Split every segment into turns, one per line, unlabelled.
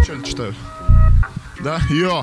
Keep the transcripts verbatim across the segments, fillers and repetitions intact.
Что читаю? Да? Йо.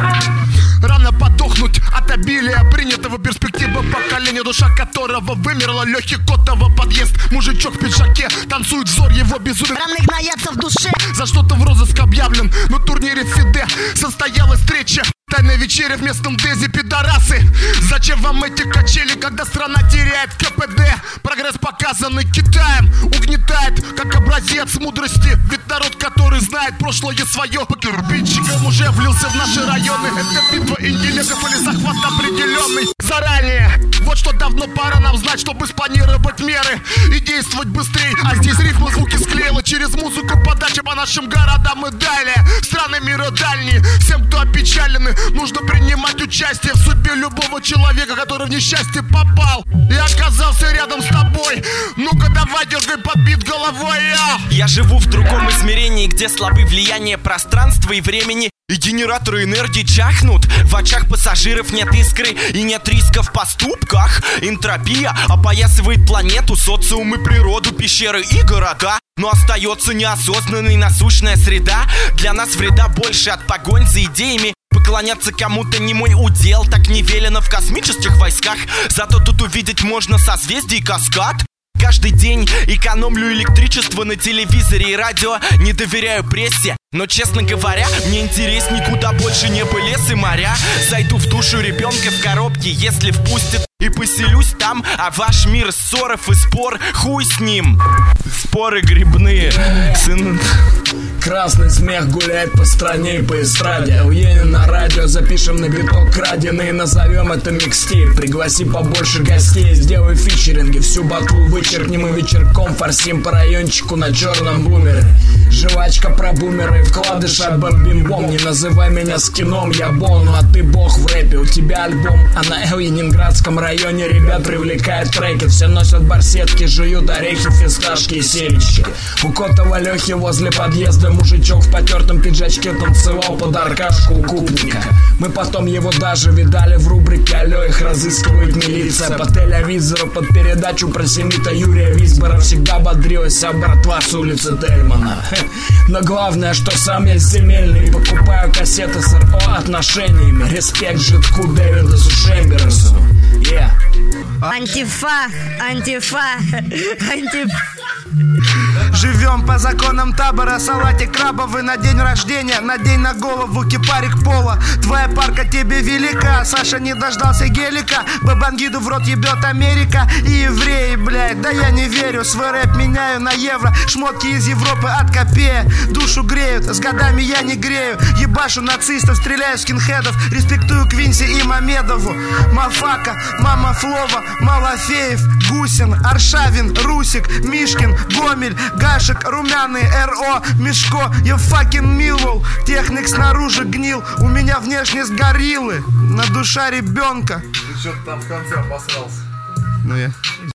Рано подохнуть от обилия принятого перспективы поколения, душа которого вымерла, легкий котово подъезд. Мужичок в пиджаке танцует взор его безумия.
Рано гноятся в душе.
За что-то в розыск объявлен на турнире Фиде. Состоялась встреча, тайная вечеря в местном Дези. Пидорасы, зачем вам эти качели, когда страна теряет КПД? Прогресс, показанный Китаем, угнетает как образец мудрости. Ведь народ, который знает прошлое свое, по кирпичикам уже влился в наши районы. Это битва интеллектов или захват определенный заранее. Вот что давно пора нам знать, чтобы спланировать меры и действовать быстрее. А здесь рифмы, звуки склеила через музыку, подача по нашим городам и далее. Страны мира дальние, всем, кто опечалены, нужно принимать участие в судьбе любого человека, который в несчастье попал и оказался рядом с тобой. Ну-ка давай, дергай подбит головой.
Я живу в другом измерении, где слабы влияние пространства и времени. И генераторы энергии чахнут. В очах пассажиров нет искры и нет риска в поступках. Энтропия опоясывает планету, социум и природу, пещеры и города. Но остается неосознанной насущная среда. Для нас вреда больше от погонь за идеями. Поклоняться кому-то не мой удел, так не велено в космических войсках. Зато тут увидеть можно созвездие и каскад. Каждый день экономлю электричество на телевизоре и радио. Не доверяю прессе, но, честно говоря, мне интересней куда больше небо, лес и моря. Зайду в душу ребенка в коробке, если впустят, и поселюсь там. А ваш мир ссоров и спор, хуй с ним. Споры грибные, сын...
Красный смех гуляет по стране и по эстраде. Уедем на радио, запишем на биток краденый, назовем это микстейп. Пригласи побольше гостей, сделай фичеринги. Всю батлу вычеркнем и вечерком форсим по райончику на черном бумере. Жвачка про бумеры, вкладыш от бомбим-бом. Не называй меня скином, я Бону, а ты бог в рэпе. У тебя альбом, а на Ленинградском районе ребят привлекают треки. Все носят барсетки, жуют орехи, фисташки и семечки. У Котова Лехи возле подъезда мужичок в потертом пиджачке танцевал под аркашку у купника. Мы потом его даже видали в рубрике «Алло, их разыскивает милиция». По телевизору под передачу про Семита Юрия Висбора всегда бодрилась вся братва с улицы Тельмана. Но главное, что сам я земельный, покупаю кассеты с эр о отношениями. Респект житку Дэвидасу Шемберсу. Yeah.
Антифа, антифа, антифа.
Живем по законам табора, салатик крабовый на день рождения, надень на голову кипарик пола. Твоя парка тебе велика, Саша не дождался гелика. Бабангиду в рот ебет Америка и евреи, блядь, да я не верю. Свой рэп меняю на евро, шмотки из Европы от копея. Душу греют, с годами я не грею. Ебашу нацистов, стреляю скинхедов, респектую Квинси и Мамедову. Мафака, Мама Флова, Малафеев, Гусин, Аршавин, Русик, Мишкин, Гомель, Гашек, Румяный, эр о, Мишко, я fucking Милвол. Техник снаружи гнил, у меня внешность гориллы, на душа ребенка.
Ты что-то там в конце обосрался.
Ну я...